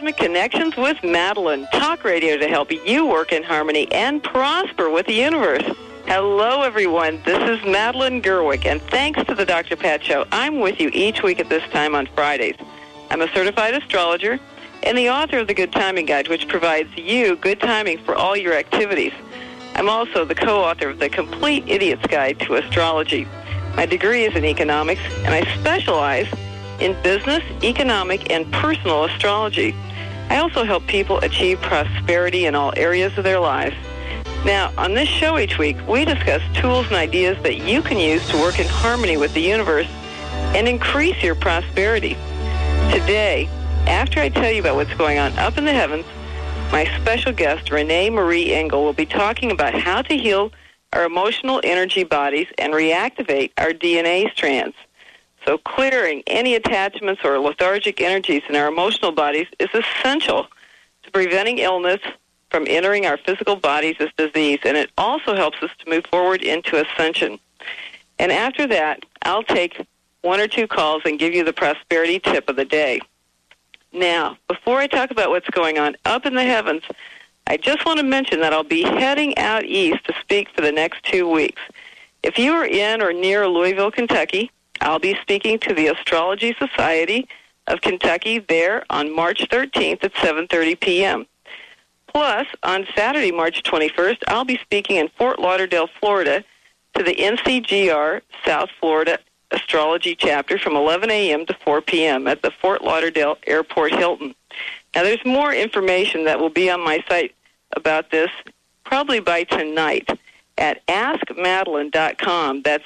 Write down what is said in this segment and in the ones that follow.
Cosmic Connections with Madeline, talk radio to help you work in harmony and prosper with the universe. Hello, everyone. This is Madeline Gerwick, and thanks to the Dr. Pat Show, I'm with you each week at this time on Fridays. I'm a certified astrologer and the author of the Good Timing Guide, which provides you good timing for all your activities. I'm also the co-author of the Complete Idiot's Guide to Astrology. My degree is in economics, and I specialize in business, economic, and personal astrology. I also help people achieve prosperity in all areas of their lives. Now, on this show each week, we discuss tools and ideas that you can use to work in harmony with the universe and increase your prosperity. Today, after I tell you about what's going on up in the heavens, my special guest, Renee Marie Engel, will be talking about how to heal our emotional energy bodies and reactivate our DNA strands. So clearing any attachments or lethargic energies in our emotional bodies is essential to preventing illness from entering our physical bodies as disease, and it also helps us to move forward into ascension. And after that, I'll take one or two calls and give you the prosperity tip of the day. Now, before I talk about what's going on up in the heavens, I just want to mention that I'll be heading out east to speak for the next 2 weeks. If you are in or near Louisville, Kentucky, I'll be speaking to the Astrology Society of Kentucky there on March 13th at 7:30 p.m. Plus, on Saturday, March 21st, I'll be speaking in Fort Lauderdale, Florida, to the NCGR South Florida Astrology Chapter from 11 a.m. to 4 p.m. at the Fort Lauderdale Airport Hilton. Now, there's more information that will be on my site about this probably by tonight at askmadeline.com. That's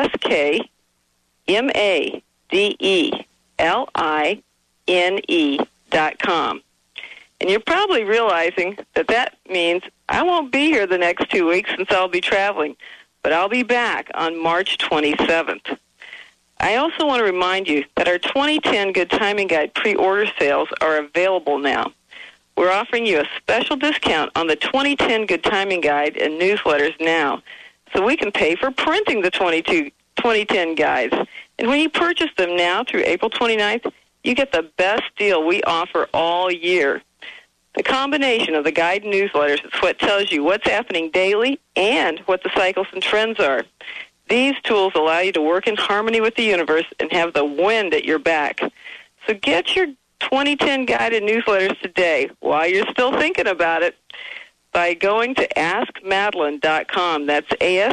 AskMadeline.com. And you're probably realizing that that means I won't be here the next 2 weeks since I'll be traveling, but I'll be back on March 27th. I also want to remind you that our 2010 Good Timing Guide pre-order sales are available now. We're offering you a special discount on the 2010 Good Timing Guide and newsletters now, so we can pay for printing the 2010 guides. And when you purchase them now through April 29th, you get the best deal we offer all year. The combination of the guide and newsletters is what tells you what's happening daily and what the cycles and trends are. These tools allow you to work in harmony with the universe and have the wind at your back. So get your 2010 guided newsletters today while you're still thinking about it by going to askmadeline.com. That's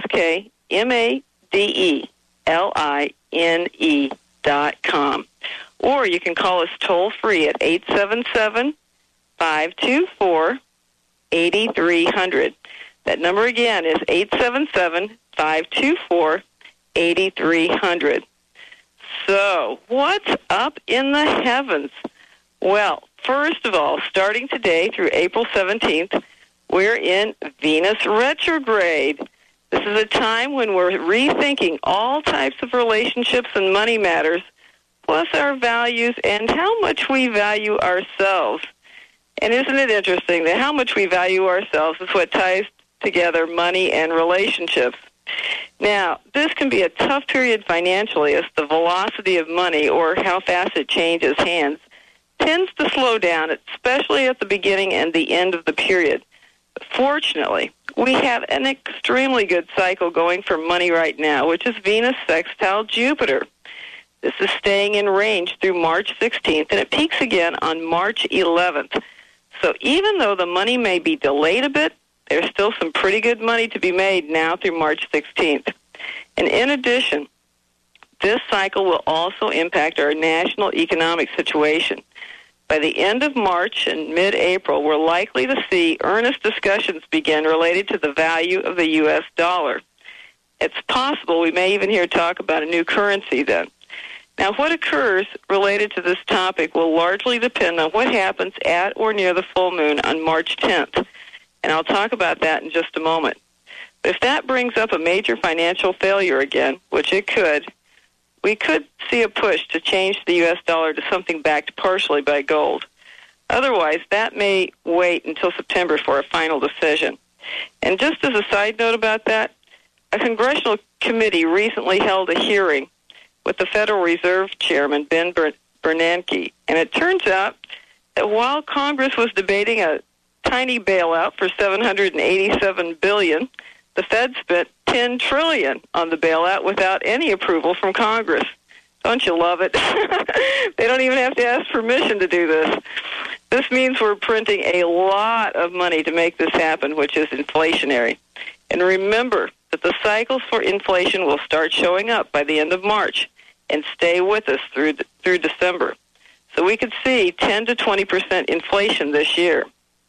AskMadeline.com. Or you can call us toll-free at 877-524-8300. That number again is 877-524-8300. So, what's up in the heavens? Well, first of all, starting today through April 17th, we're in Venus retrograde. This is a time when we're rethinking all types of relationships and money matters, plus our values and how much we value ourselves. And isn't it interesting that how much we value ourselves is what ties together money and relationships? Now, this can be a tough period financially as the velocity of money, or how fast it changes hands, tends to slow down, especially at the beginning and the end of the period. Fortunately, we have an extremely good cycle going for money right now, which is Venus sextile Jupiter. This is staying in range through March 16th, and it peaks again on March 11th. So even though the money may be delayed a bit, there's still some pretty good money to be made now through March 16th. And in addition, this cycle will also impact our national economic situation. By the end of March and mid-April, we're likely to see earnest discussions begin related to the value of the U.S. dollar. It's possible we may even hear talk about a new currency then. Now, what occurs related to this topic will largely depend on what happens at or near the full moon on March 10th, and I'll talk about that in just a moment. But if that brings up a major financial failure again, which it could, we could see a push to change the U.S. dollar to something backed partially by gold. Otherwise, that may wait until September for a final decision. And just as a side note about that, a congressional committee recently held a hearing with the Federal Reserve Chairman, Ben Bernanke, and it turns out that while Congress was debating a tiny bailout for $787 billion, the Fed spent $10 trillion on the bailout without any approval from Congress. Don't you love it? They don't even have to ask permission to do this. This means we're printing a lot of money to make this happen, which is inflationary. And remember that the cycles for inflation will start showing up by the end of March and stay with us through December. So we could see 10 to 20% inflation this year.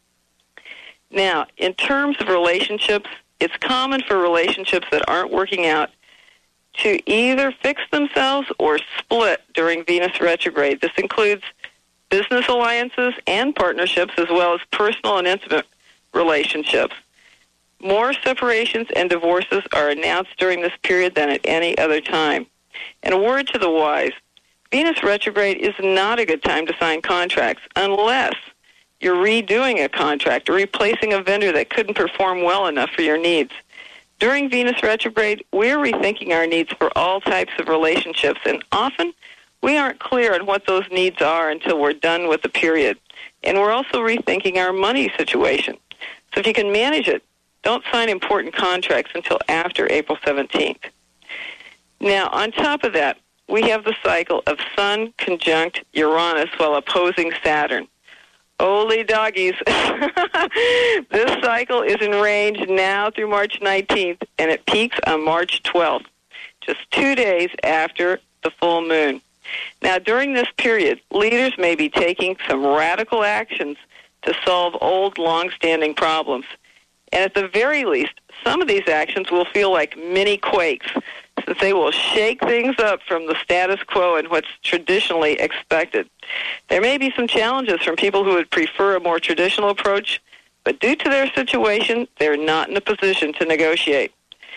Now, in terms of relationships, it's common for relationships that aren't working out to either fix themselves or split during Venus retrograde. This includes business alliances and partnerships, as well as personal and intimate relationships. More separations and divorces are announced during this period than at any other time. And a word to the wise, Venus retrograde is not a good time to sign contracts unless you're redoing a contract or replacing a vendor that couldn't perform well enough for your needs. During Venus retrograde, we're rethinking our needs for all types of relationships, and often we aren't clear on what those needs are until we're done with the period. And we're also rethinking our money situation. So if you can manage it, don't sign important contracts until after April 17th. Now, on top of that, we have the cycle of Sun conjunct Uranus while opposing Saturn. Holy doggies. This cycle is in range now through March 19th, and it peaks on March 12th, just 2 days after the full moon. Now, during this period, leaders may be taking some radical actions to solve old, long-standing problems. And at the very least, some of these actions will feel like mini quakes, since they will shake things up from the status quo and what's traditionally expected. There may be some challenges from people who would prefer a more traditional approach, but due to their situation, they're not in a position to negotiate.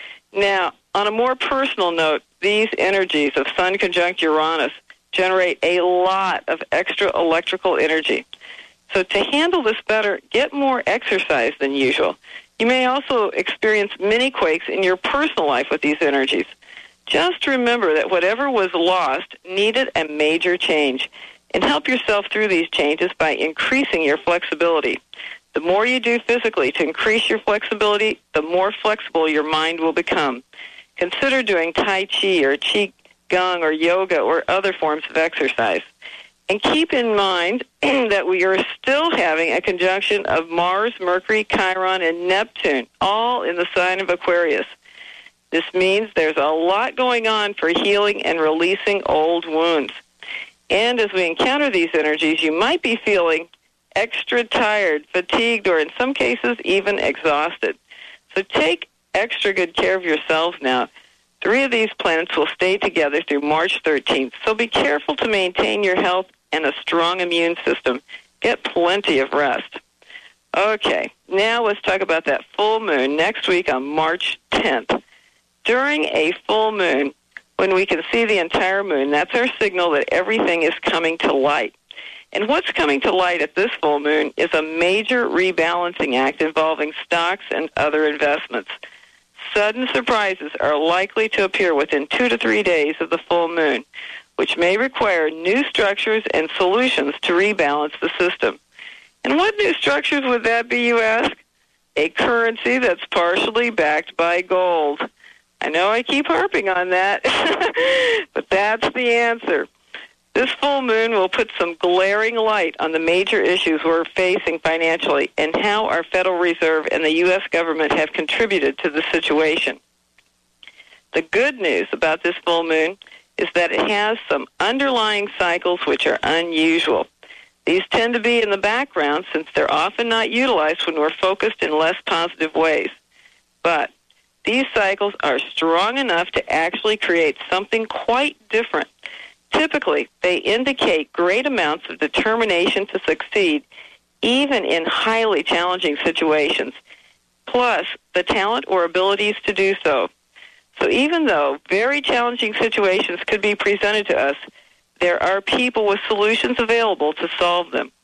Now, on a more personal note, these energies of Sun conjunct Uranus generate a lot of extra electrical energy. So to handle this better, get more exercise than usual. You may also experience mini quakes in your personal life with these energies. Just remember that whatever was lost needed a major change, and help yourself through these changes by increasing your flexibility. The more you do physically to increase your flexibility, the more flexible your mind will become. Consider doing Tai Chi or Qigong or yoga or other forms of exercise. And keep in mind that we are still having a conjunction of Mars, Mercury, Chiron, and Neptune, all in the sign of Aquarius. This means there's a lot going on for healing and releasing old wounds. And as we encounter these energies, you might be feeling extra tired, fatigued, or in some cases even exhausted. So take extra good care of yourselves now. 3 of these planets will stay together through March 13th, so be careful to maintain your health and a strong immune system. Get plenty of rest. Okay, now let's talk about that full moon next week on March 10th. During a full moon, when we can see the entire moon, that's our signal that everything is coming to light. And what's coming to light at this full moon is a major rebalancing act involving stocks and other investments. Sudden surprises are likely to appear within 2 to 3 days of the full moon, which may require new structures and solutions to rebalance the system. And what new structures would that be, you ask? A currency that's partially backed by gold. I know I keep harping on that, but that's the answer. This full moon will put some glaring light on the major issues we're facing financially and how our Federal Reserve and the U.S. government have contributed to the situation. The good news about this full moon is that it has some underlying cycles which are unusual. These tend to be in the background since they're often not utilized when we're focused in less positive ways. But these cycles are strong enough to actually create something quite different. Typically, they indicate great amounts of determination to succeed, even in highly challenging situations, plus the talent or abilities to do so. So even though very challenging situations could be presented to us, there are people with solutions available to solve them.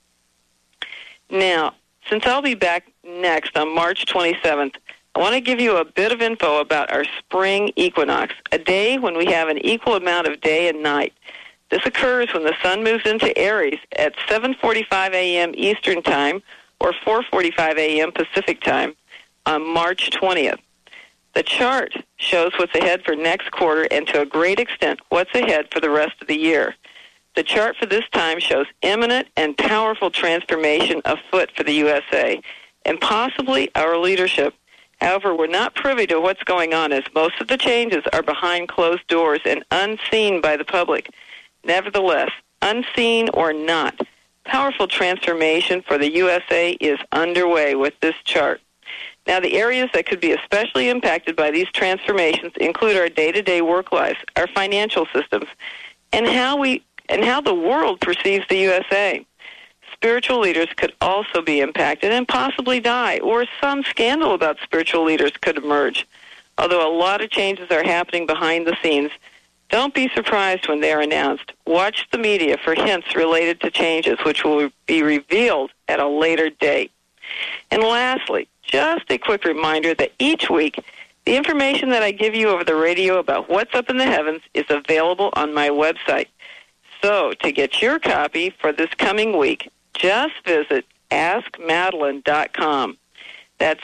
Now, since I'll be back next on March 27th, I want to give you a bit of info about our spring equinox, a day when we have an equal amount of day and night. This occurs when the sun moves into Aries at 7:45 a.m. Eastern Time or 4:45 a.m. Pacific Time on March 20th. The chart shows what's ahead for next quarter and to a great extent what's ahead for the rest of the year. The chart for this time shows imminent and powerful transformation afoot for the USA and possibly our leadership. However, we're not privy to what's going on as most of the changes are behind closed doors and unseen by the public. Nevertheless, unseen or not, powerful transformation for the USA is underway with this chart. Now, the areas that could be especially impacted by these transformations include our day-to-day work lives, our financial systems, and how the world perceives the USA. Spiritual leaders could also be impacted and possibly die, or some scandal about spiritual leaders could emerge. Although a lot of changes are happening behind the scenes, don't be surprised when they are announced. Watch the media for hints related to changes, which will be revealed at a later date. And lastly, just a quick reminder that each week, the information that I give you over the radio about what's up in the heavens is available on my website. So, to get your copy for this coming week, just visit AskMadeline.com. That's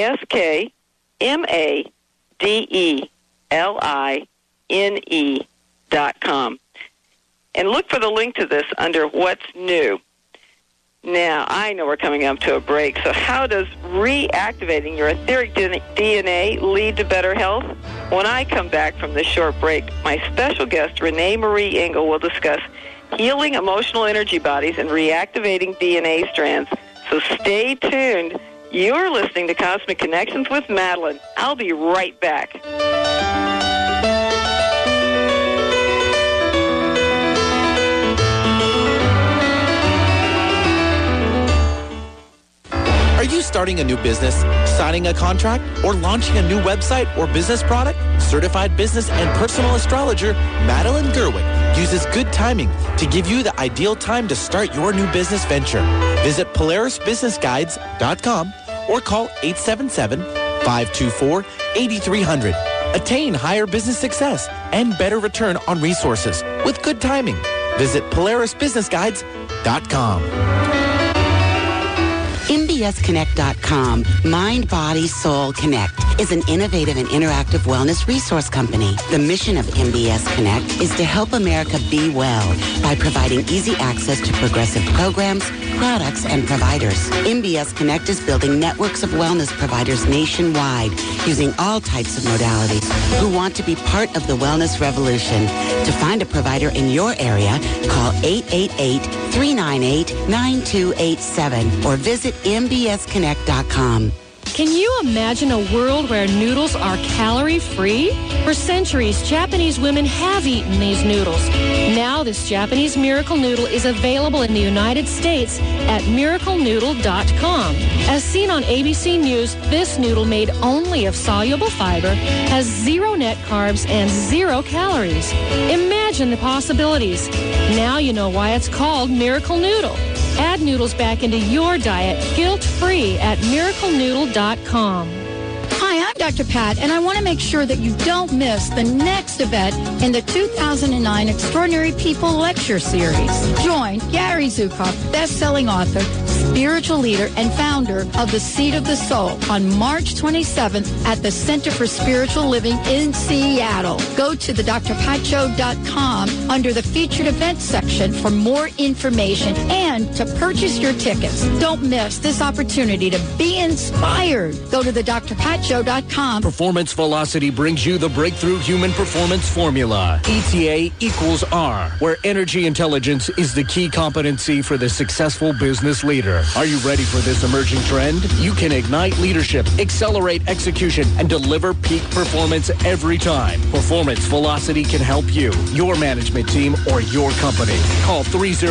AskMadeline.com. And look for the link to this under What's New. Now, I know we're coming up to a break, so how does reactivating your etheric DNA lead to better health? When I come back from this short break, my special guest, Renee Marie Engel, will discuss healing emotional energy bodies and reactivating DNA strands. So stay tuned. You're listening to Cosmic Connections with Madeline. I'll be right back. Are you starting a new business, signing a contract, or launching a new website or business product? Certified business and personal astrologer Madeline Gerwick uses good timing to give you the ideal time to start your new business venture. Visit PolarisBusinessGuides.com or call 877-524-8300. Attain higher business success and better return on resources with good timing. Visit PolarisBusinessGuides.com. MBSConnect.com, Mind, Body, Soul Connect, is an innovative and interactive wellness resource company. The mission of MBS Connect is to help America be well by providing easy access to progressive programs, products, and providers. MBS Connect is building networks of wellness providers nationwide using all types of modalities who want to be part of the wellness revolution. To find a provider in your area, call 888-398-9287 or visit mbsconnect.com. Can you imagine a world where noodles are calorie-free? For centuries, Japanese women have eaten these noodles. Now this Japanese miracle noodle is available in the United States at miraclenoodle.com. As seen on ABC News, this noodle made only of soluble fiber has 0 net carbs and 0 calories. Imagine the possibilities. Now you know why it's called Miracle Noodle. Add noodles back into your diet guilt-free at miraclenoodle.com. Hi, I'm Dr. Pat, and I want to make sure that you don't miss the next event in the 2009 Extraordinary People Lecture Series. Join Gary Zukav, best-selling author, spiritual leader, and founder of The Seat of the Soul on March 27th at the Center for Spiritual Living in Seattle. Go to thedrpatshow.com under the featured events section for more information and to purchase your tickets. Don't miss this opportunity to be inspired. Go to thedrpatshow.com. Performance Velocity brings you the breakthrough human performance formula. ETA equals R, where energy intelligence is the key competency for the successful business leader. Are you ready for this emerging trend? You can ignite leadership, accelerate execution, and deliver peak performance every time. Performance Velocity can help you, your management team, or your company. Call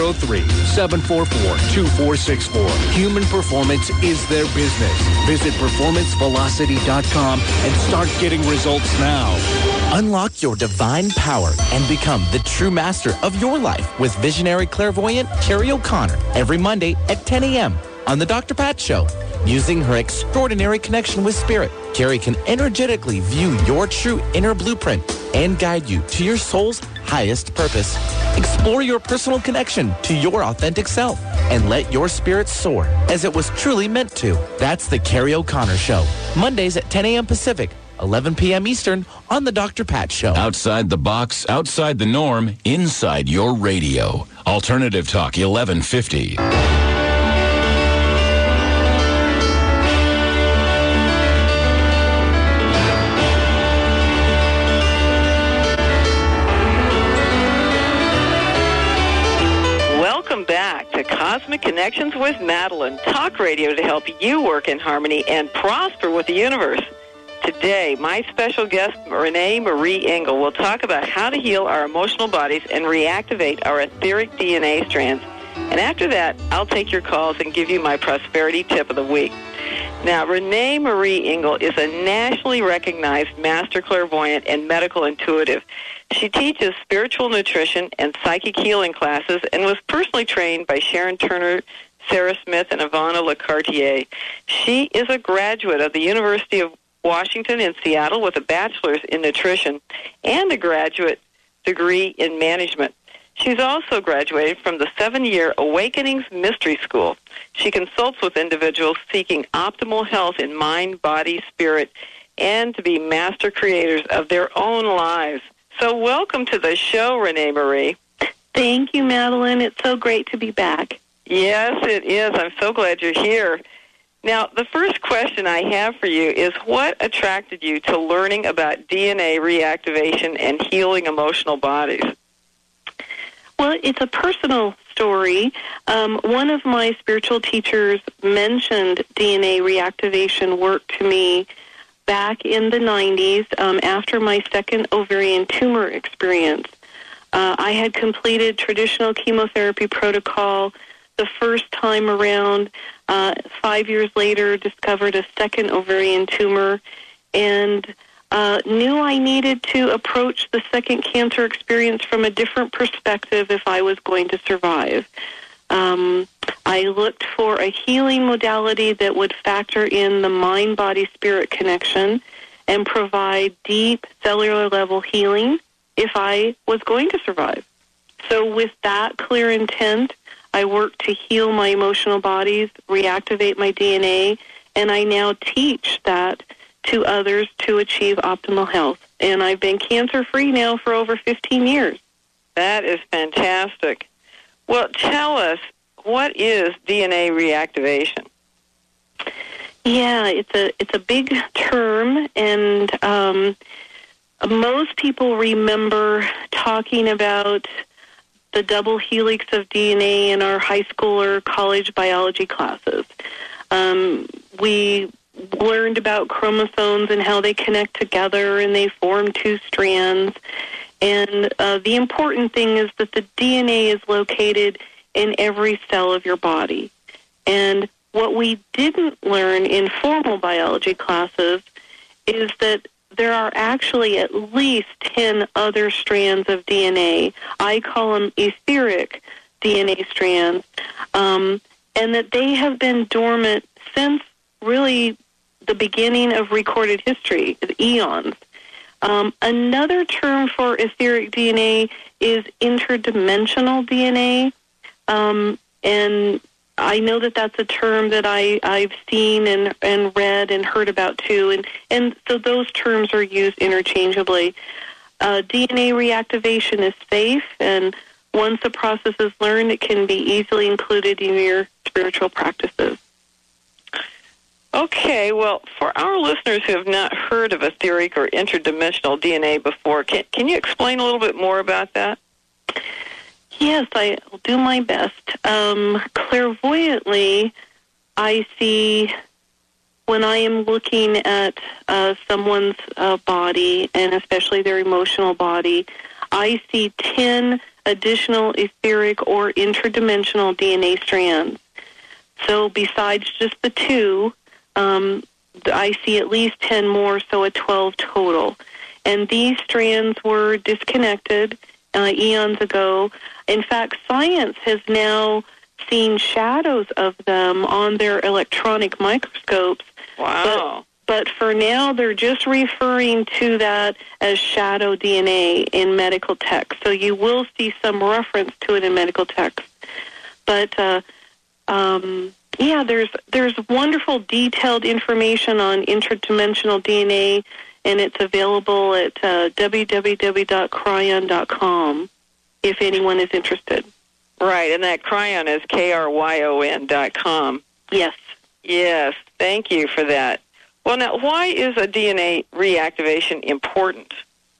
303-744-2464. Human performance is their business. Visit performancevelocity.com and start getting results now. Unlock your divine power and become the true master of your life with visionary clairvoyant Carrie O'Connor every Monday at 10 a.m. on The Dr. Pat Show, using her extraordinary connection with spirit Carrie can energetically view your true inner blueprint and guide you to your soul's highest purpose. Explore your personal connection to your authentic self and let your spirit soar as it was truly meant to. That's the Carrie O'Connor Show. Mondays at 10 a.m. Pacific, 11 p.m. Eastern on the Dr. Pat Show. Outside the box, outside the norm, inside your radio. Alternative Talk 1150. Welcome back to Cosmic Connections with Madeline, talk radio to help you work in harmony and prosper with the universe. Today, my special guest, Renee Marie Engel, will talk about how to heal our emotional bodies and reactivate our etheric DNA strands. And after that, I'll take your calls and give you my prosperity tip of the week. Now, Renee Marie Engel is a nationally recognized master clairvoyant and medical intuitive. She teaches spiritual nutrition and psychic healing classes and was personally trained by Sharon Turner, Sarah Smith, and Ivana LeCartier. She is a graduate of the University of Washington in Seattle with a bachelor's in nutrition and a graduate degree in management. She's also graduated from the 7-year Awakenings Mystery School. She consults with individuals seeking optimal health in mind, body, spirit, and to be master creators of their own lives. So welcome to the show, Renee Marie. Thank you, Madeline. It's so great to be back. Yes, it is. I'm so glad you're here. Now, the first question I have for you is what attracted you to learning about DNA reactivation and healing emotional bodies? Well, it's a personal story. One of my spiritual teachers mentioned DNA reactivation work to me back in the 90s after my second ovarian tumor experience. I had completed traditional chemotherapy protocol the first time around. 5 years later, discovered a second ovarian tumor and knew I needed to approach the second cancer experience from a different perspective if I was going to survive. I looked for a healing modality that would factor in the mind-body-spirit connection and provide deep cellular level healing if I was going to survive. So with that clear intent, I worked to heal my emotional bodies, reactivate my DNA, and I now teach that to others to achieve optimal health. And I've been cancer-free now for over 15 years. That is fantastic. Well, tell us, what is DNA reactivation? Yeah, it's a big term, and most people remember talking about the double helix of DNA in our high school or college biology classes. We learned about chromosomes and how they connect together and they form two strands. And the important thing is that the DNA is located in every cell of your body. And what we didn't learn in formal biology classes is that there are actually at least 10 other strands of DNA. I call them etheric DNA strands, and that they have been dormant since really the beginning of recorded history, eons. Another term for etheric DNA is interdimensional DNA, and I know that that's a term that I've seen and read and heard about too, and so those terms are used interchangeably. DNA reactivation is safe, and once the process is learned, it can be easily included in your spiritual practices. Okay, well, for our listeners who have not heard of etheric or interdimensional DNA before, can you explain a little bit more about that? Yes, I will do my best. Clairvoyantly, I see when I am looking at someone's body, and especially their emotional body, I see 10 additional etheric or interdimensional DNA strands. So besides just the two, I see at least 10 more, so a 12 total. And these strands were disconnected eons ago. In fact, science has now seen shadows of them on their electronic microscopes. Wow. But for now, they're just referring to that as shadow DNA in medical text. So you will see some reference to it in medical text. But, there's wonderful detailed information on interdimensional DNA, and it's available at www.cryon.com if anyone is interested. Right, and that Cryon is KRYON.com. Yes. Yes, thank you for that. Well, now, why is a DNA reactivation important?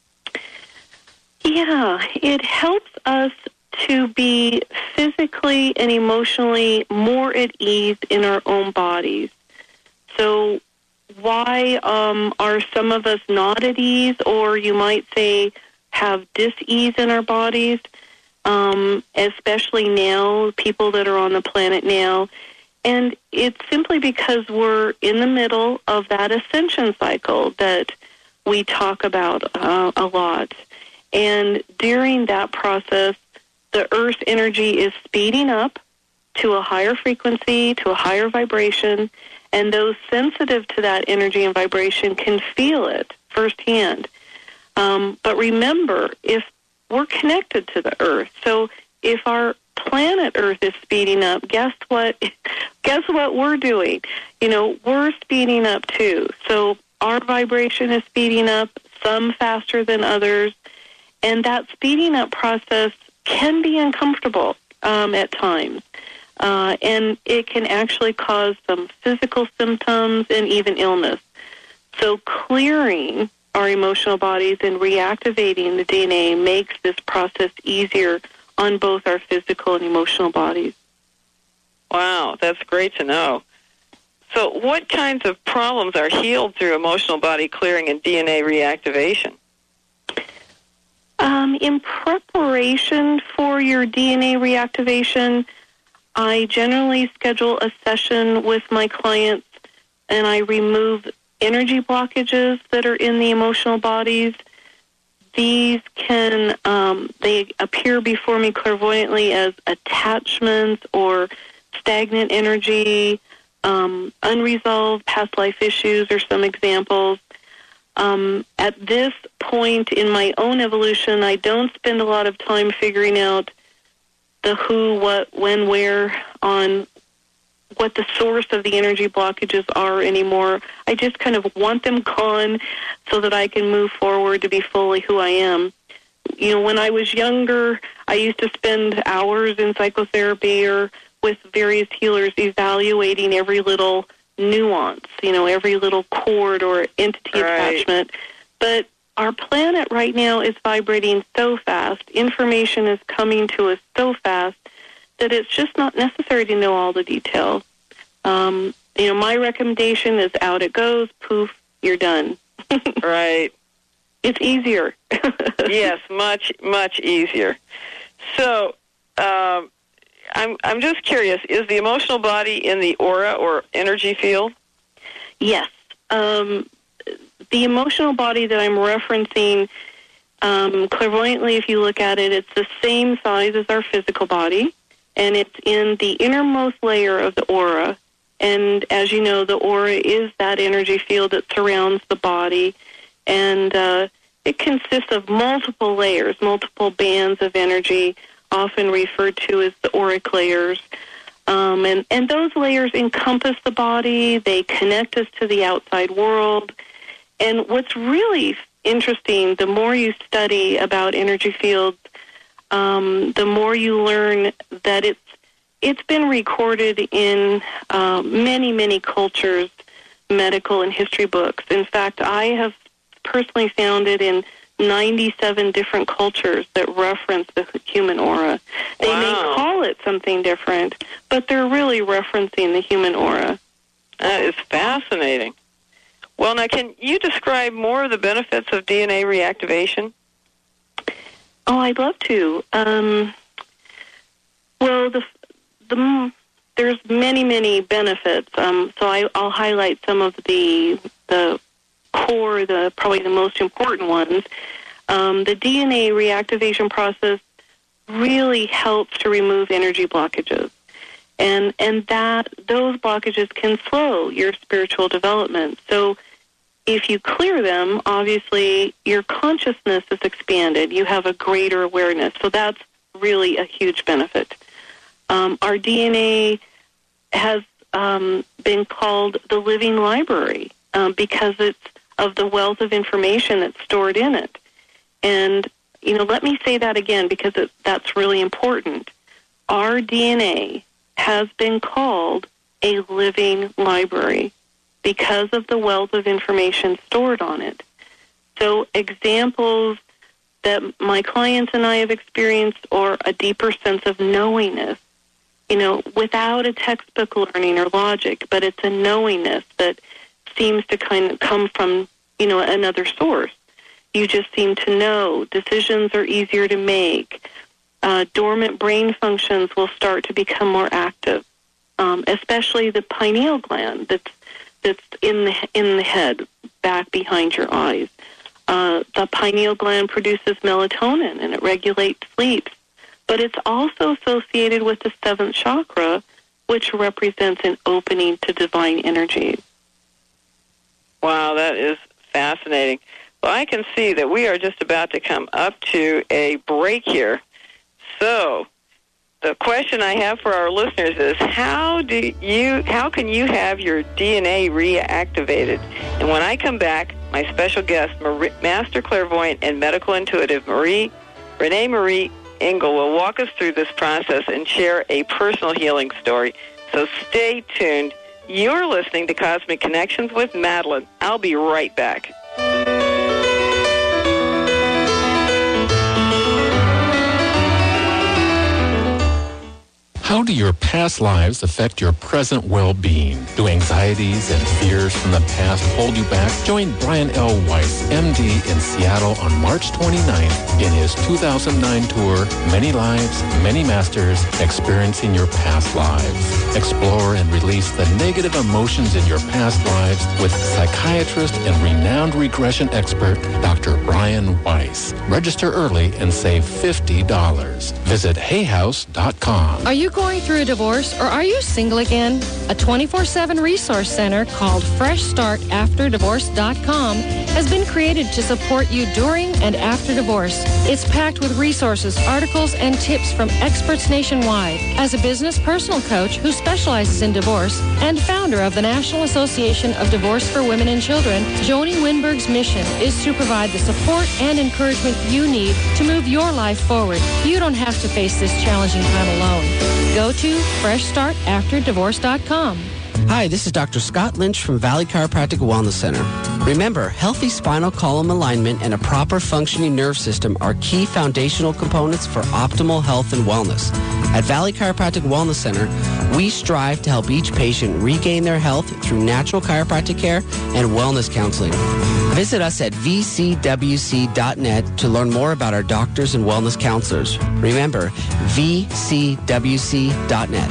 Yeah, it helps us to be physically and emotionally more at ease in our own bodies. So why are some of us not at ease, or you might say have dis-ease in our bodies, especially now, people that are on the planet now? And it's simply because we're in the middle of that ascension cycle that we talk about a lot. And during that process, the Earth's energy is speeding up to a higher frequency, to a higher vibration, and those sensitive to that energy and vibration can feel it firsthand. But remember, if we're connected to the Earth, so if our planet Earth is speeding up, guess what? Guess what we're doing? We're speeding up too. So our vibration is speeding up, some faster than others, and that speeding up process can be uncomfortable at times. And it can actually cause some physical symptoms and even illness. So clearing our emotional bodies and reactivating the DNA makes this process easier on both our physical and emotional bodies. Wow, that's great to know. So what kinds of problems are healed through emotional body clearing and DNA reactivation? In preparation for your DNA reactivation, I generally schedule a session with my clients, and I remove energy blockages that are in the emotional bodies. These can, they appear before me clairvoyantly as attachments or stagnant energy, unresolved past life issues are some examples. At this point in my own evolution, I don't spend a lot of time figuring out the who, what, when, where on what the source of the energy blockages are anymore. I just kind of want them gone so that I can move forward to be fully who I am. When I was younger, I used to spend hours in psychotherapy or with various healers evaluating every little nuance, every little chord or entity attachment. But our planet right now is vibrating so fast, information is coming to us so fast, that it's just not necessary to know all the details. My recommendation is out it goes, poof, you're done. Right. It's easier. Yes, much, much easier. So, I'm just curious, is the emotional body in the aura or energy field? Yes. The emotional body that I'm referencing, clairvoyantly, if you look at it, it's the same size as our physical body, and it's in the innermost layer of the aura. And as you know, the aura is that energy field that surrounds the body, and it consists of multiple layers, multiple bands of energy, often referred to as the auric layers. And those layers encompass the body. They connect us to the outside world. And what's really interesting, the more you study about energy fields, the more you learn that it's been recorded in many, many cultures, medical and history books. In fact, I have personally found it in 97 different cultures that reference the human aura. They may call it something different, but they're really referencing the human aura. That is fascinating. Well, now, can you describe more of the benefits of DNA reactivation? Oh, I'd love to. Well, there's many, many benefits. So I'll highlight some of the core, probably the most important ones. The DNA reactivation process really helps to remove energy blockages, and that those blockages can slow your spiritual development. So if you clear them, obviously your consciousness is expanded. You have a greater awareness. So that's really a huge benefit. Our DNA has been called the living library because it's of the wealth of information that's stored in it. And, let me say that again because that's really important. Our DNA has been called a living library because of the wealth of information stored on it. So examples that my clients and I have experienced are a deeper sense of knowingness, without a textbook learning or logic, but it's a knowingness that seems to kind of come from, another source. You just seem to know. Decisions are easier to make. Dormant brain functions will start to become more active, especially the pineal gland that's in the head, back behind your eyes. The pineal gland produces melatonin, and it regulates sleep. But it's also associated with the seventh chakra, which represents an opening to divine energy. Wow, that is fascinating. Well, I can see that we are just about to come up to a break here. So the question I have for our listeners is, how can you have your DNA reactivated? And when I come back, my special guest, Master Clairvoyant and Medical Intuitive Renee Marie Engel, will walk us through this process and share a personal healing story. So stay tuned. You're listening to Cosmic Connections with Madeline. I'll be right back. How do your past lives affect your present well-being? Do anxieties and fears from the past hold you back? Join Brian L. Weiss, MD, in Seattle on March 29th in his 2009 tour, Many Lives, Many Masters, Experiencing Your Past Lives. Explore and release the negative emotions in your past lives with psychiatrist and renowned regression expert, Dr. Brian Weiss. Register early and save $50. Visit hayhouse.com. Are you going through a divorce, or are you single again? A 24/7 resource center called FreshStartAfterDivorce.com has been created to support you during and after divorce. It's packed with resources, articles, and tips from experts nationwide. As a business personal coach who specializes in divorce and founder of the National Association of Divorce for Women and Children, Joni Winberg's mission is to provide the support and encouragement you need to move your life forward. You don't have to face this challenging time alone. Go to FreshStartAfterDivorce.com. Hi, this is Dr. Scott Lynch from Valley Chiropractic Wellness Center. Remember, healthy spinal column alignment and a proper functioning nerve system are key foundational components for optimal health and wellness. At Valley Chiropractic Wellness Center, we strive to help each patient regain their health through natural chiropractic care and wellness counseling. Visit us at vcwc.net to learn more about our doctors and wellness counselors. Remember, vcwc.net.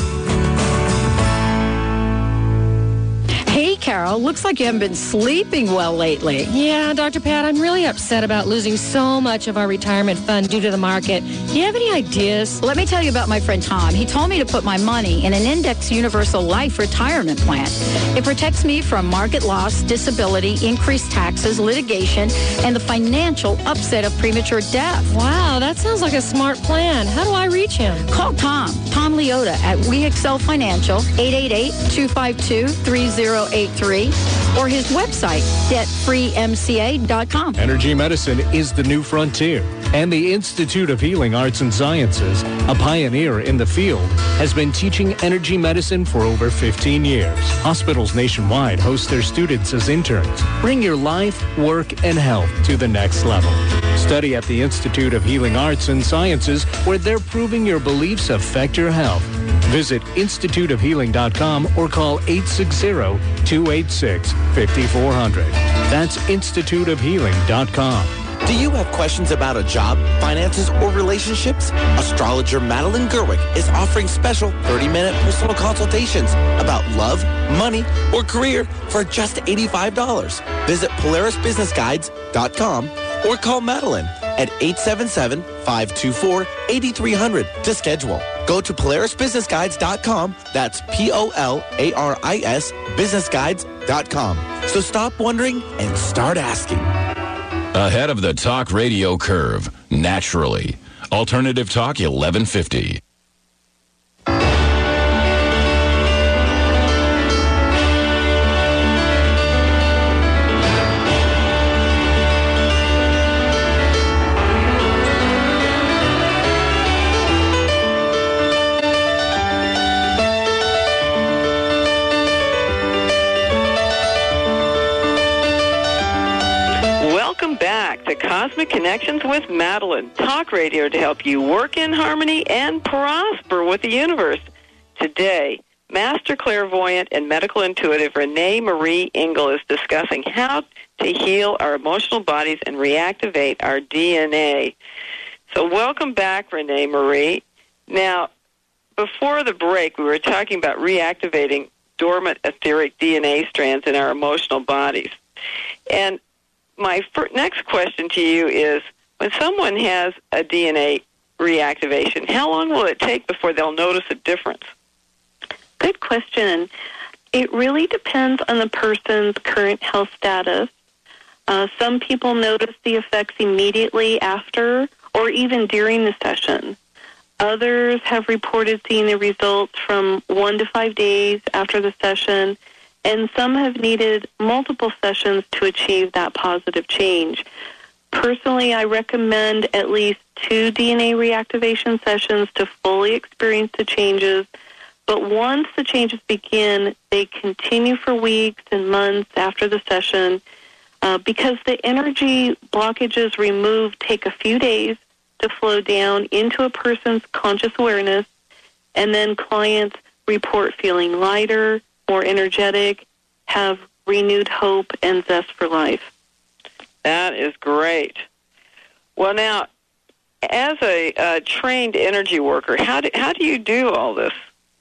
Hey, Carol, looks like you haven't been sleeping well lately. Yeah, Dr. Pat, I'm really upset about losing so much of our retirement fund due to the market. Do you have any ideas? Let me tell you about my friend Tom. He told me to put my money in an Index Universal Life retirement plan. It protects me from market loss, disability, increased taxes, litigation, and the financial upset of premature death. Wow, that sounds like a smart plan. How do I reach him? Call Tom Leota at We Excel Financial, 888-252-3083, or his website, debtfreemca.com. Energy medicine is the new frontier, and the Institute of Healing Arts and Sciences, a pioneer in the field, has been teaching energy medicine for over 15 years. Hospitals nationwide host their students as interns. Bring your life, work, and health to the next level. Study at the Institute of Healing Arts and Sciences, where they're proving your beliefs affect your health. Visit instituteofhealing.com or call 860-286-5400. That's instituteofhealing.com. Do you have questions about a job, finances, or relationships? Astrologer Madeline Gerwick is offering special 30-minute personal consultations about love, money, or career for just $85. Visit PolarisBusinessGuides.com or call Madeline at 877-524-8300 to schedule. Go to PolarisBusinessGuides.com. That's POLARIS businessguides.com. So stop wondering and start asking. Ahead of the talk radio curve, naturally. Alternative Talk 1150. Welcome back to Cosmic Connections with Madeline, talk radio to help you work in harmony and prosper with the universe. Today, Master Clairvoyant and Medical Intuitive Renee Marie Engel is discussing how to heal our emotional bodies and reactivate our DNA. So welcome back, Renee Marie. Now, before the break, we were talking about reactivating dormant etheric DNA strands in our emotional bodies. And my next question to you is, when someone has a DNA reactivation, how long will it take before they'll notice a difference? Good question. It really depends on the person's current health status. Some people notice the effects immediately after or even during the session. Others have reported seeing the results from 1 to 5 days after the session, and some have needed multiple sessions to achieve that positive change. Personally, I recommend at least 2 DNA reactivation sessions to fully experience the changes, but once the changes begin, they continue for weeks and months after the session because the energy blockages removed take a few days to flow down into a person's conscious awareness, and then clients report feeling lighter, more energetic, have renewed hope and zest for life. That is great. Well, now, as a trained energy worker, how do you do all this?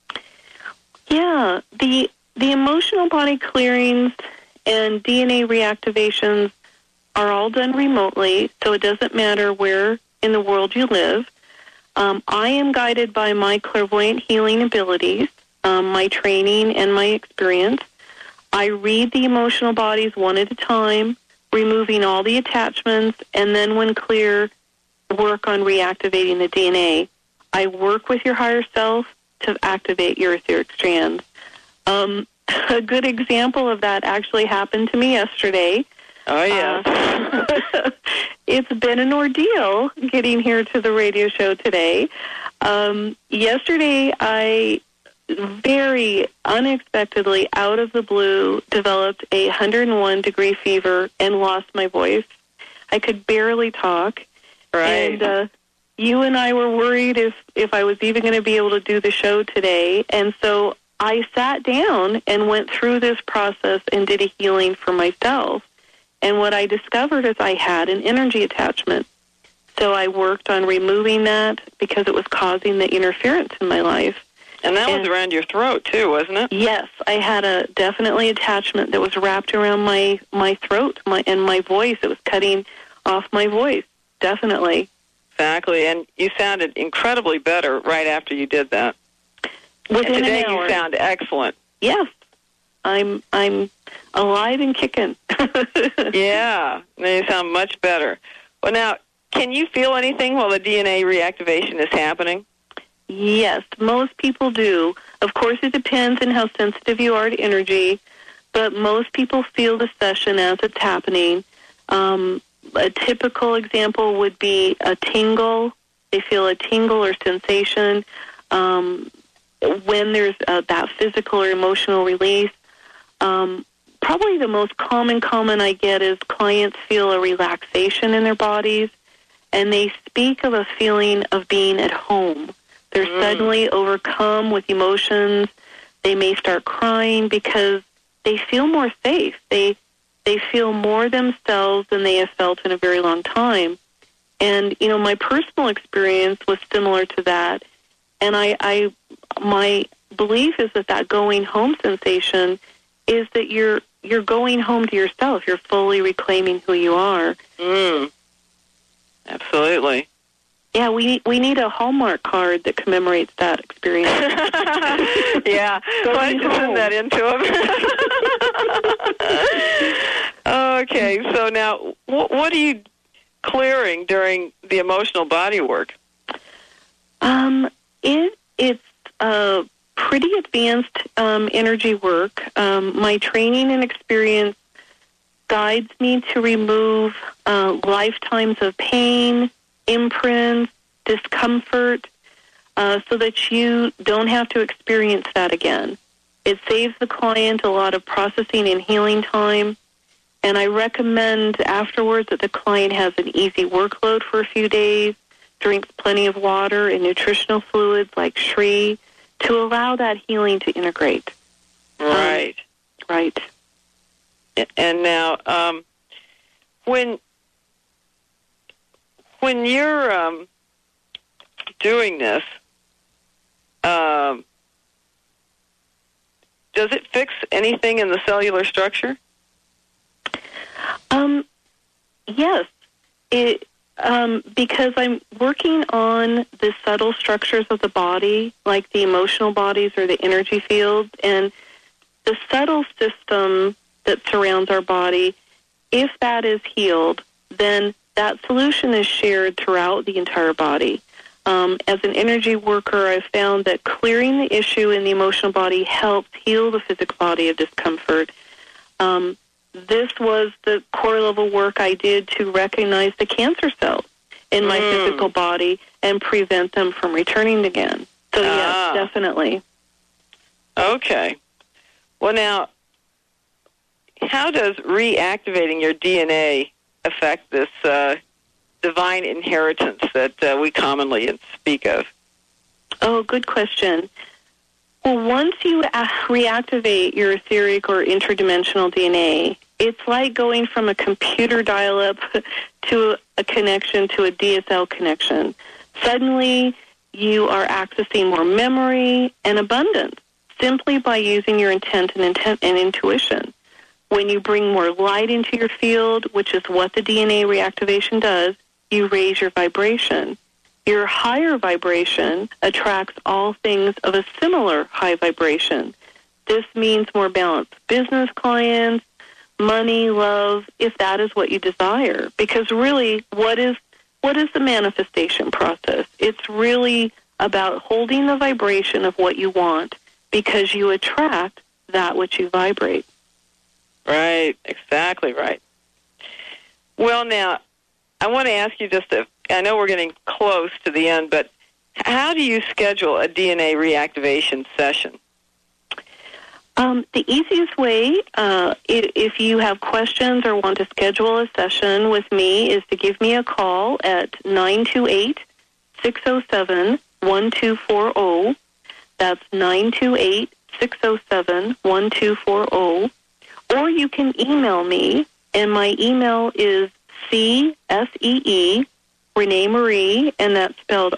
Yeah, the emotional body clearings and DNA reactivations are all done remotely, so it doesn't matter where in the world you live. I am guided by my clairvoyant healing abilities, my training, and my experience. I read the emotional bodies one at a time, removing all the attachments, and then when clear, work on reactivating the DNA. I work with your higher self to activate your etheric strands. A good example of that actually happened to me yesterday. Oh, yeah. It's been an ordeal getting here to the radio show today. Yesterday, I very unexpectedly, out of the blue, developed a 101-degree fever and lost my voice. I could barely talk. Right. And you and I were worried if I was even going to be able to do the show today. And so I sat down and went through this process and did a healing for myself. And what I discovered is I had an energy attachment. So I worked on removing that because it was causing the interference in my life. And that was around your throat, too, wasn't it? Yes, I had a definitely attachment that was wrapped around my throat and my voice. It was cutting off my voice, definitely. Exactly, and you sounded incredibly better right after you did that. Within and today an hour. You sound excellent. Yes, I'm alive and kicking. Yeah, you sound much better. Well, now, can you feel anything while the DNA reactivation is happening? Yes, most people do. Of course, it depends on how sensitive you are to energy, but most people feel the session as it's happening. A typical example would be a tingle. They feel a tingle or sensation when there's that physical or emotional release. Probably the most common I get is clients feel a relaxation in their bodies, and they speak of a feeling of being at home. They're suddenly overcome with emotions. They may start crying because they feel more safe. They feel more themselves than they have felt in a very long time. And, you know, my personal experience was similar to that. And my belief is that going home sensation is that you're going home to yourself. You're fully reclaiming who you are. Absolutely. Yeah, we need a Hallmark card that commemorates that experience. Yeah, why don't you send that into them? Okay, so now, what are you clearing during the emotional body work? It's pretty advanced energy work. My training and experience guides me to remove lifetimes of pain, imprints, discomfort, so that you don't have to experience that again. It saves the client a lot of processing and healing time, and I recommend afterwards that the client has an easy workload for a few days, drinks plenty of water and nutritional fluids like Shri to allow that healing to integrate. Right. Right. And now, when you're doing this, does it fix anything in the cellular structure? Yes. Because I'm working on the subtle structures of the body, like the emotional bodies or the energy fields, and the subtle system that surrounds our body, if that is healed, then that solution is shared throughout the entire body. As an energy worker, I've found that clearing the issue in the emotional body helps heal the physical body of discomfort. This was the core level work I did to recognize the cancer cells in my physical body and prevent them from returning again. So, yes, definitely. Okay. Well, now, how does reactivating your DNA affect this divine inheritance that we commonly speak of? Oh, good question. Well, once you reactivate your etheric or interdimensional DNA, it's like going from a computer dial-up to a connection to a DSL connection. Suddenly, you are accessing more memory and abundance simply by using your intent and intuition. When you bring more light into your field, which is what the DNA reactivation does, you raise your vibration. Your higher vibration attracts all things of a similar high vibration. This means more balanced business clients, money, love, if that is what you desire. Because really, what is the manifestation process? It's really about holding the vibration of what you want because you attract that which you vibrate. Right, exactly right. Well, now, I want to ask you I know we're getting close to the end, but how do you schedule a DNA reactivation session? The easiest way, if you have questions or want to schedule a session with me, is to give me a call at 928-607-1240. That's 928-607-1240. Or you can email me, and my email is CSEE, Renee Marie, and that's spelled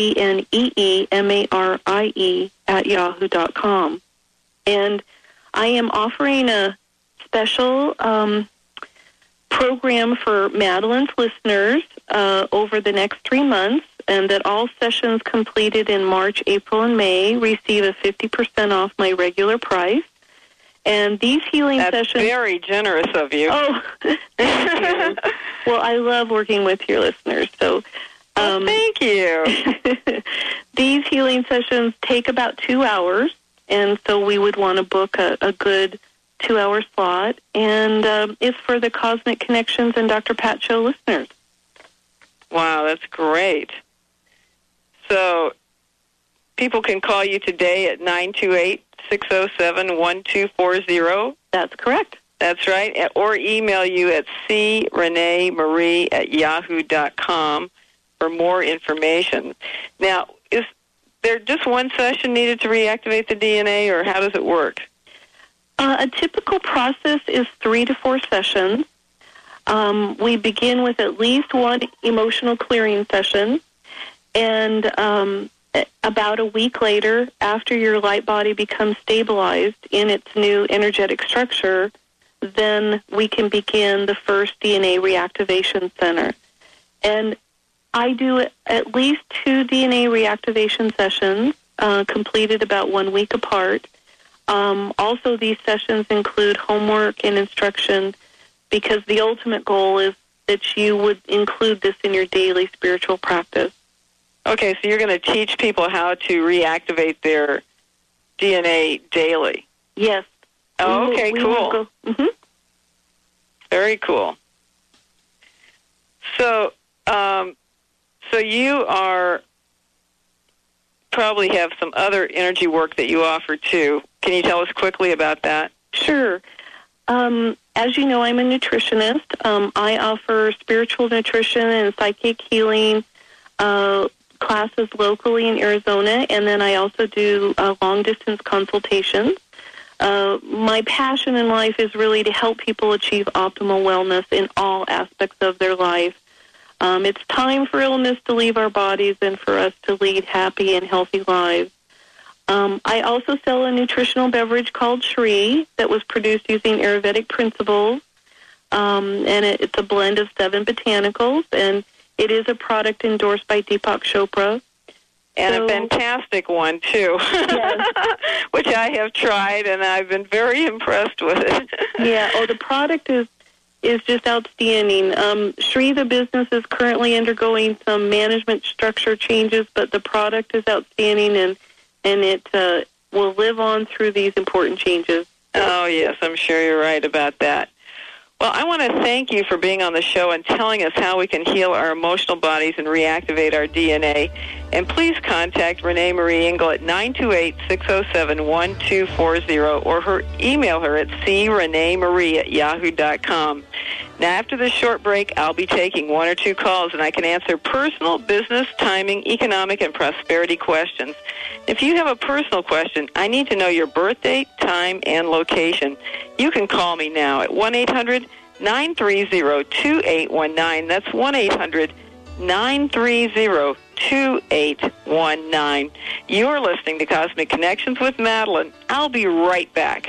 RENEEMARIE @yahoo.com. And I am offering a special program for Madeline's listeners over the next 3 months, and that all sessions completed in March, April, and May receive a 50% off my regular price. And these healing sessions... That's very generous of you. Oh, thank you. Well, I love working with your listeners. So, thank you. These healing sessions take about 2 hours, and so we would want to book a good 2-hour slot. And it's for the Cosmic Connections and Dr. Pat Show listeners. Wow, that's great. So people can call you today at 928-607-1240. That's correct. That's right. Or email you at crenemarie@yahoo.com for more information. Now, is there just one session needed to reactivate the DNA, or how does it work? A typical process is 3 to 4 sessions. We begin with at least one emotional clearing session, and about a week later, after your light body becomes stabilized in its new energetic structure, then we can begin the first DNA reactivation center. And I do at least 2 DNA reactivation sessions, completed about 1 week apart. Also, these sessions include homework and instruction because the ultimate goal is that you would include this in your daily spiritual practice. Okay, so you're going to teach people how to reactivate their DNA daily. Yes. Oh, okay, cool. Mm-hmm. Very cool. So, so you are probably have some other energy work that you offer too. Can you tell us quickly about that? Sure. As you know, I'm a nutritionist. I offer spiritual nutrition and psychic healing classes locally in Arizona, and then I also do long-distance consultations. My passion in life is really to help people achieve optimal wellness in all aspects of their life. It's time for illness to leave our bodies and for us to lead happy and healthy lives. I also sell a nutritional beverage called Shri that was produced using Ayurvedic principles, and it's a blend of 7 botanicals, and it is a product endorsed by Deepak Chopra. And a fantastic one, too, yes. Which I have tried, and I've been very impressed with it. Yeah, the product is just outstanding. Shri, the business, is currently undergoing some management structure changes, but the product is outstanding, and it will live on through these important changes. Oh, yes, I'm sure you're right about that. Well, I want to thank you for being on the show and telling us how we can heal our emotional bodies and reactivate our DNA. And please contact Renee Marie Engel at 928-607-1240 or email her at crenemarie@yahoo.com. Now, after this short break, I'll be taking 1 or 2 calls, and I can answer personal, business, timing, economic, and prosperity questions. If you have a personal question, I need to know your birth date, time, and location. You can call me now at 1-800-930-2819. That's 1-800-930-2819. You're listening to Cosmic Connections with Madeline. I'll be right back.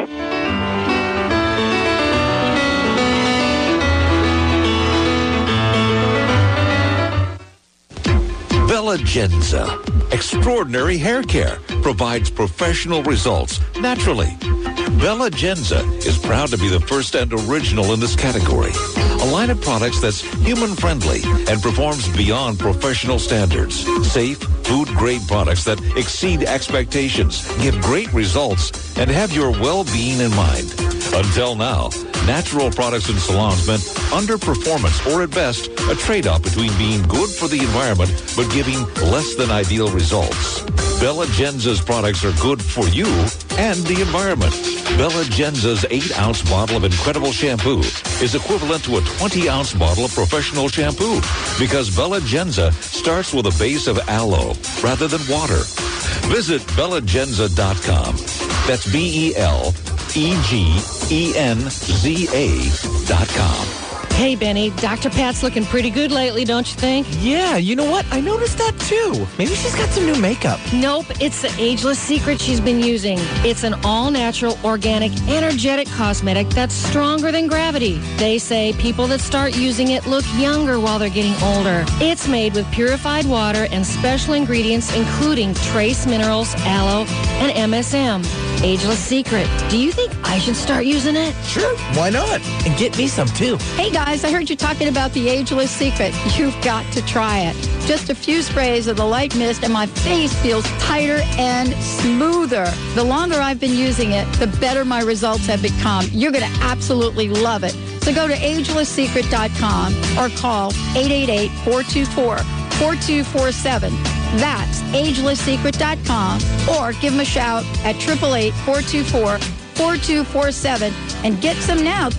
Bella Genza, extraordinary hair care, provides professional results naturally. Bella Genza is proud to be the first and original in this category. A line of products that's human-friendly and performs beyond professional standards. Safe, food-grade products that exceed expectations, give great results, and have your well-being in mind. Until now, natural products in salons meant underperformance or, at best, a trade-off between being good for the environment but giving less than ideal results. Bella Genza's products are good for you and the environment. Bella Genza's 8-ounce bottle of incredible shampoo is equivalent to a 20-ounce bottle of professional shampoo because Bella Genza starts with a base of aloe rather than water. Visit BellaGenza.com. That's BellaGenza.com. Hey, Benny, Dr. Pat's looking pretty good lately, don't you think? Yeah, you know what? I noticed that too. Maybe she's got some new makeup. Nope, it's the Ageless Secret she's been using. It's an all-natural, organic, energetic cosmetic that's stronger than gravity. They say people that start using it look younger while they're getting older. It's made with purified water and special ingredients including trace minerals, aloe, and MSM. Ageless Secret. Do you think I should start using it? Sure, why not? And get me some too. Hey guys, I heard you talking about the Ageless Secret. You've got to try it. Just a few sprays of the light mist and my face feels tighter and smoother. The longer I've been using it, the better my results have become. You're going to absolutely love it. So go to agelesssecret.com or call 888-424-4247. That's agelesssecret.com or give them a shout at 888-424-4247 and get some now.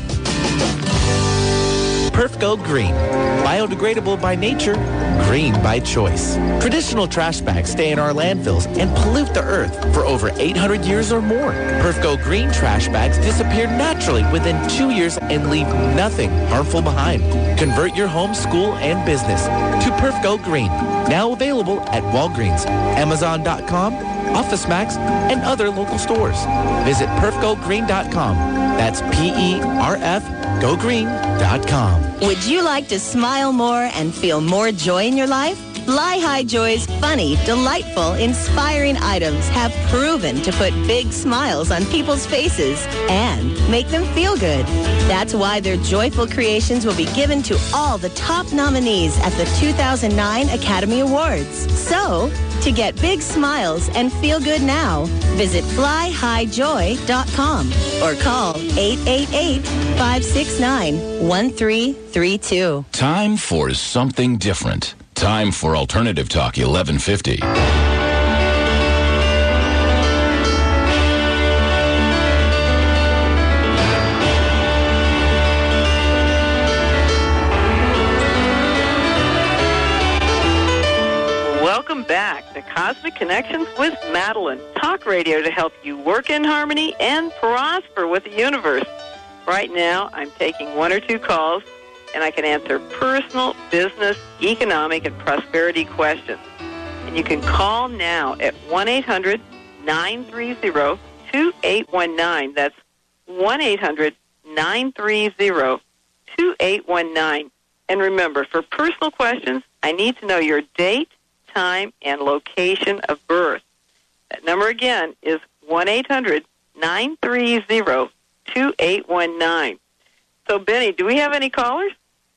Perf Go Green. Biodegradable by nature, green by choice. Traditional trash bags stay in our landfills and pollute the earth for over 800 years or more. Perf Go Green trash bags disappear naturally within 2 years and leave nothing harmful behind. Convert your home, school, and business to Perf Go Green. Now available at Walgreens, Amazon.com, OfficeMax, and other local stores. Visit perfgogreen.com. That's PERFGO gogreen.com. Would you like to smile more and feel more joy in your life? Fly High Joy's funny, delightful, inspiring items have proven to put big smiles on people's faces and make them feel good. That's why their joyful creations will be given to all the top nominees at the 2009 Academy Awards. So, to get big smiles and feel good now, visit flyhighjoy.com or call 888-569-1332. Time for something different. Time for Alternative Talk 1150. Welcome back to Cosmic Connections with Madeline. Talk radio to help you work in harmony and prosper with the universe. Right now, I'm taking one or two calls, and I can answer personal, business, economic, and prosperity questions. And you can call now at 1-800-930-2819. That's 1-800-930-2819. And remember, for personal questions, I need to know your date, time, and location of birth. That number again is 1-800-930-2819. So, Benny, do we have any callers?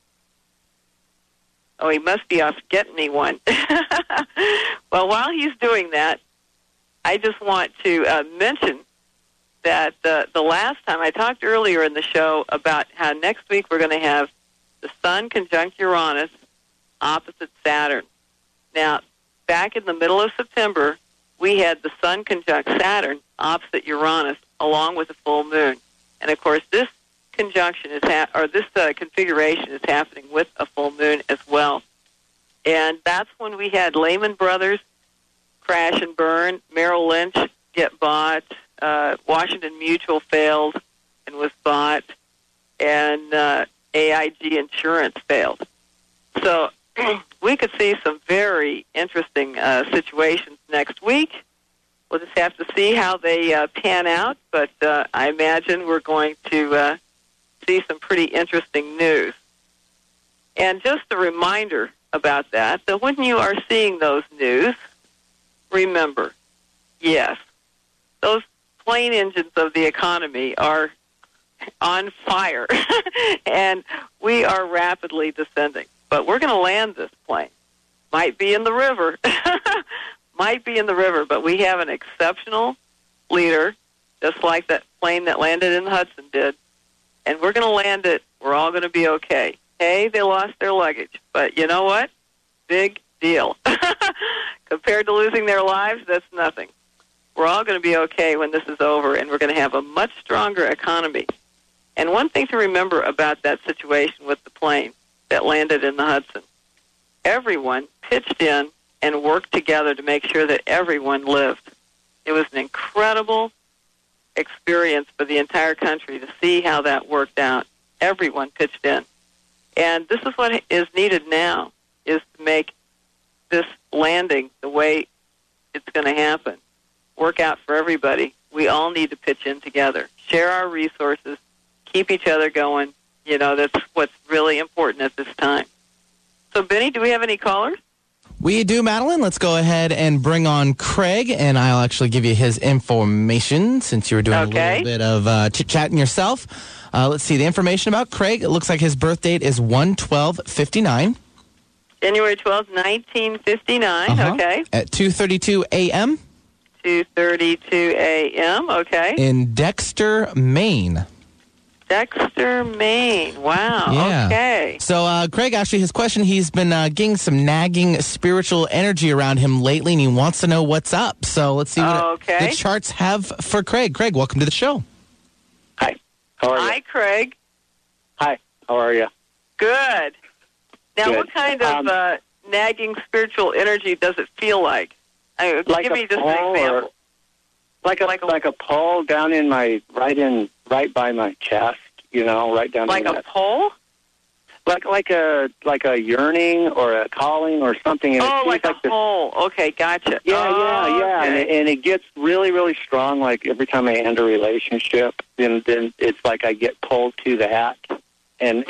Oh, he must be off getting me one. Well, while he's doing that, I just want to mention that the last time I talked earlier in the show about how next week we're going to have the Sun conjunct Uranus opposite Saturn. Now, back in the middle of September, we had the Sun conjunct Saturn opposite Uranus along with the full moon. And, of course, this conjunction is this configuration is happening with a full moon as well. And that's when we had Lehman Brothers crash and burn, Merrill Lynch get bought, Washington Mutual failed and was bought, and AIG Insurance failed. So we could see some very interesting situations next week. We'll just have to see how they pan out, but I imagine we're going to see some pretty interesting news. And just a reminder about that when you are seeing those news, remember, yes, those plane engines of the economy are on fire, and we are rapidly descending. But we're going to land this plane. Might be in the river, but we have an exceptional leader, just like that plane that landed in the Hudson did. And we're going to land it. We're all going to be okay. Hey, they lost their luggage. But you know what? Big deal. Compared to losing their lives, that's nothing. We're all going to be okay when this is over, and we're going to have a much stronger economy. And one thing to remember about that situation with the plane that landed in the Hudson, everyone pitched in and worked together to make sure that everyone lived. It was an incredible experience for the entire country to see how that worked out. Everyone pitched in. And this is what is needed now, is to make this landing the way it's going to happen work out for everybody. We all need to pitch in together, share our resources, keep each other going. You know, that's what's really important at this time. So, Benny, do we have any callers? We do, Madeline. Let's go ahead and bring on Craig, and I'll actually give you his information since you were doing a little bit of chit-chatting yourself. Let's see the information about Craig. It looks like his birth date is 1/12/59. January 12th, 1959, okay. At 2:32 a.m. 2:32 a.m., okay. In Dexter, Maine. Dexter, Maine. Wow, yeah. Okay. So, Craig, actually, his question, he's been getting some nagging spiritual energy around him lately, and he wants to know what's up. So let's see what the charts have for Craig. Craig, welcome to the show. Hi. How are you? Hi, Craig. Hi. How are you? Good. Now, Good. What kind of nagging spiritual energy does it feel like? Like give me just an pull, example. Like a pull down in my right by my chest, you know, right down. Like a pull? Like a yearning or a calling or something. And oh, like a hole. Okay, gotcha. Yeah. Okay. And it gets really, really strong. Like every time I end a relationship, then it's like I get pulled to that. and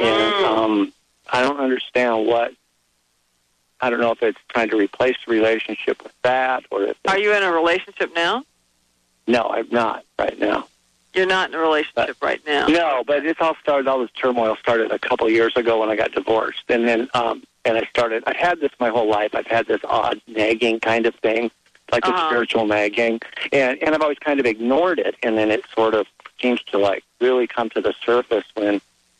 I don't understand what. I don't know if it's trying to replace the relationship with that, or if. Are you in a relationship now? No, I'm not right now. You're not in a relationship right now. No, but it's all started. All this turmoil started a couple of years ago when I got divorced, and then and I had this my whole life. I've had this odd nagging kind of thing, like the spiritual nagging, and I've always kind of ignored it, and then it sort of seems to like really come to the surface when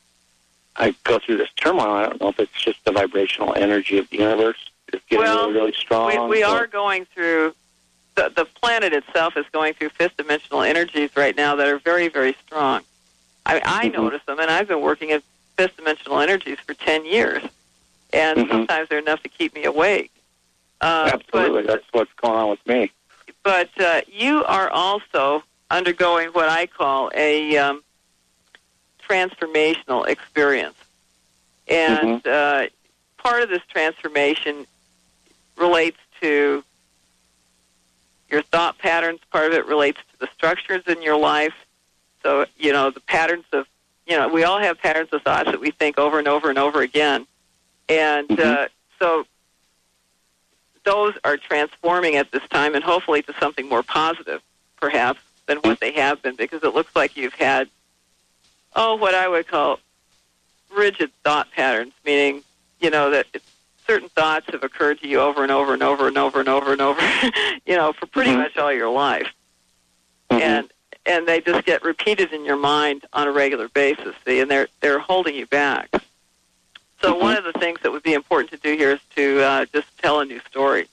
I go through this turmoil. I don't know if it's just the vibrational energy of the universe is getting really, really strong. We are going through, the planet itself is going through fifth-dimensional energies right now that are very, very strong. I notice them, and I've been working at fifth-dimensional energies for 10 years, and sometimes they're enough to keep me awake. Absolutely, that's what's going on with me. But you are also undergoing what I call a transformational experience. And part of this transformation relates to your thought patterns. Part of it relates to the structures in your life. So, the patterns of, we all have patterns of thoughts that we think over and over and over again. And so those are transforming at this time, and hopefully to something more positive, perhaps, than what they have been, because it looks like you've had what I would call rigid thought patterns, meaning, that certain thoughts have occurred to you over and over and over and over and over and over, for pretty much all your life. And they just get repeated in your mind on a regular basis, see, and they're holding you back. So one of the things that would be important to do here is to just tell a new story.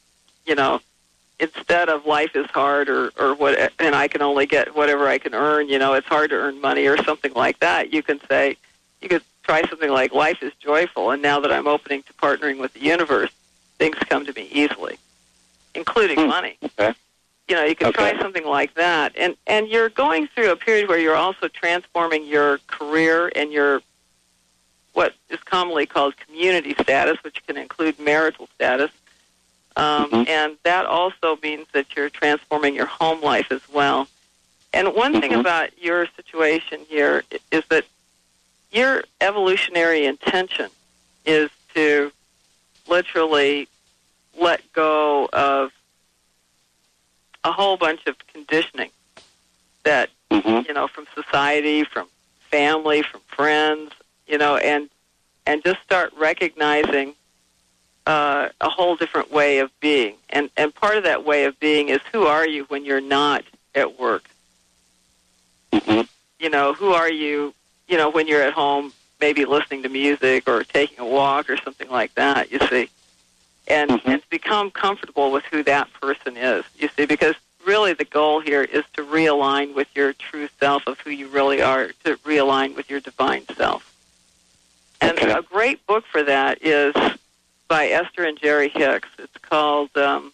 Instead of life is hard or what, and I can only get whatever I can earn, it's hard to earn money or something like that. You could try something like life is joyful, and now that I'm opening to partnering with the universe, things come to me easily, including money. Okay. You can try something like that. And you're going through a period where you're also transforming your career and your what is commonly called community status, which can include marital status. And that also means that you're transforming your home life as well. And one thing about your situation here is that your evolutionary intention is to literally let go of a whole bunch of conditioning that, from society, from family, from friends, and just start recognizing a whole different way of being. And part of that way of being is, who are you when you're not at work? Who are you, when you're at home, maybe listening to music or taking a walk or something like that, you see. And to become comfortable with who that person is, you see, because really the goal here is to realign with your true self of who you really are, to realign with your divine self. And a great book for that is by Esther and Jerry Hicks. It's called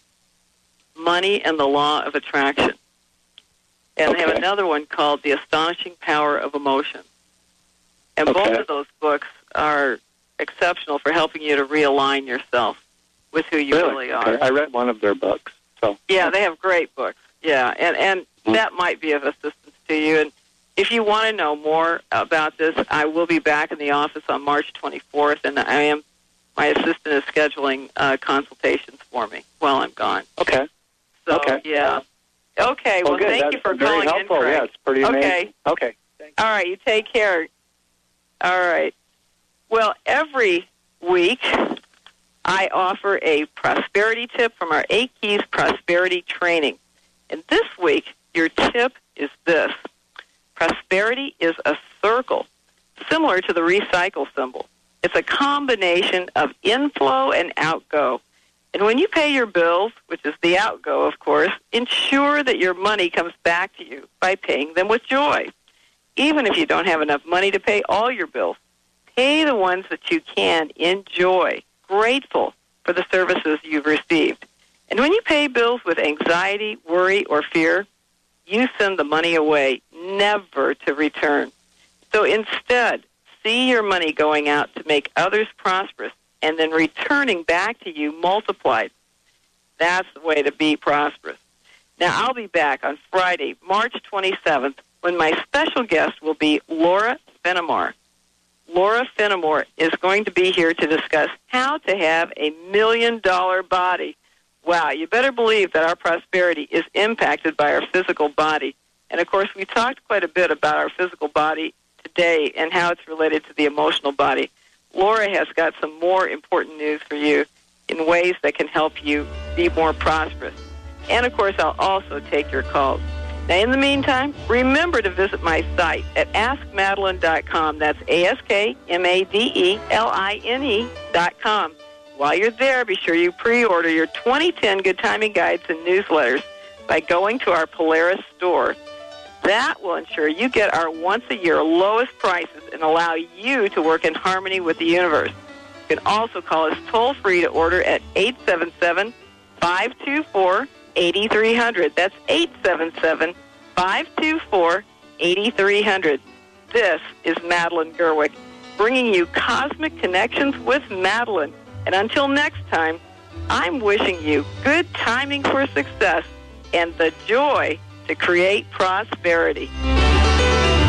Money and the Law of Attraction. And they have another one called The Astonishing Power of Emotion. And both of those books are exceptional for helping you to realign yourself with who you really are. Okay. I read one of their books. So yeah, they have great books. Yeah, and that might be of assistance to you. And if you want to know more about this, I will be back in the office on March 24th, and my assistant is scheduling consultations for me while I'm gone. Okay. So, yeah. Okay, well, thank you for calling in, Craig. Yeah, it's pretty amazing. Okay. All right, you take care. All right. Well, every week I offer a prosperity tip from our 8 Keys Prosperity Training. And this week, your tip is this. Prosperity is a circle, similar to the recycle symbol. It's a combination of inflow and outgo. And when you pay your bills, which is the outgo, of course, ensure that your money comes back to you by paying them with joy. Even if you don't have enough money to pay all your bills, pay the ones that you can in joy, grateful for the services you've received. And when you pay bills with anxiety, worry, or fear, you send the money away, never to return. So instead, see your money going out to make others prosperous and then returning back to you multiplied. That's the way to be prosperous. Now, I'll be back on Friday, March 27th, when my special guest will be Laura Fenimore. Laura Finnemore is going to be here to discuss how to have a $1 million body. Wow, you better believe that our prosperity is impacted by our physical body. And, of course, we talked quite a bit about our physical body today and how it's related to the emotional body. Laura has got some more important news for you in ways that can help you be more prosperous. And, of course, I'll also take your calls. Now, in the meantime, remember to visit my site at AskMadeline.com. That's AskMadeline.com. While you're there, be sure you pre-order your 2010 Good Timing Guides and newsletters by going to our Polaris store. That will ensure you get our once-a-year lowest prices and allow you to work in harmony with the universe. You can also call us toll-free to order at 877-524-8300. That's 877-524-8300. This is Madeline Gerwick, bringing you Cosmic Connections with Madeline. And until next time, I'm wishing you good timing for success and the joy to create prosperity.